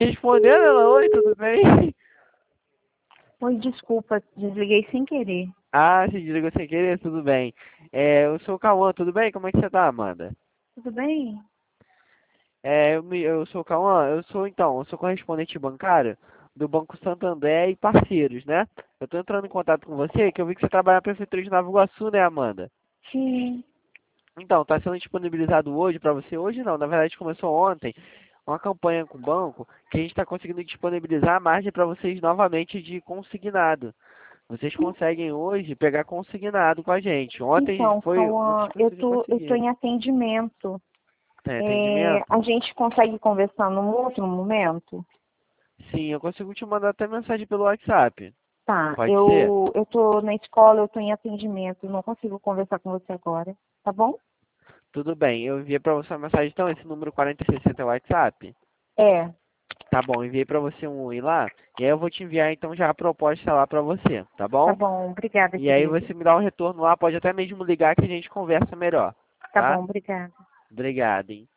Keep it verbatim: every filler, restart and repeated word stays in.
respondendo ela, oi, tudo bem? Oi, desculpa, desliguei sem querer. Ah, se desligou sem querer, tudo bem. É, eu sou o Cauã, tudo bem? Como é que você tá, Amanda? Tudo bem? É, eu, me- eu sou o Cauã, eu sou então, eu sou correspondente bancário do Banco Santander e parceiros, né? Eu tô entrando em contato com você, que eu vi que você trabalha na Prefeitura de Nova Iguaçu, né, Amanda? Sim. Então, está sendo disponibilizado hoje para você, hoje não, na verdade começou ontem, uma campanha com o banco que a gente está conseguindo disponibilizar a margem para vocês novamente de consignado. Vocês conseguem hoje pegar consignado com a gente. Ontem Então, foi, vocês Cauã, eu conseguiram tô, eu tô conseguir. em atendimento. Tem É, atendimento? a gente consegue conversar num outro momento? Sim, eu consigo te mandar até mensagem pelo WhatsApp. Tá, Pode ser? eu, eu tô na escola, eu tô em atendimento, não consigo conversar com você agora, tá bom? Tudo bem, eu enviei para você uma mensagem, então, esse número quarenta e sessenta é o WhatsApp? É, Tá bom, enviei para você um oi lá, e aí eu vou te enviar então já a proposta lá para você, tá tá bom? bom, obrigada, E aí querido. você me dá um retorno lá, pode até mesmo ligar que a gente conversa melhor, Tá tá? bom, obrigada. Obrigado, hein?